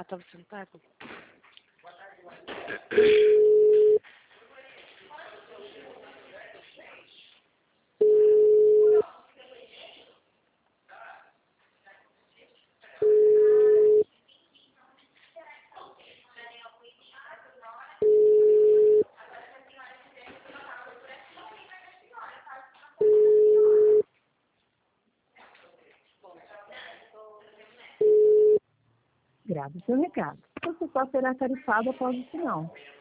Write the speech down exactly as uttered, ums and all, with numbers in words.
estava sentado. Grave seu recado. Você só será tarifado após o sinal.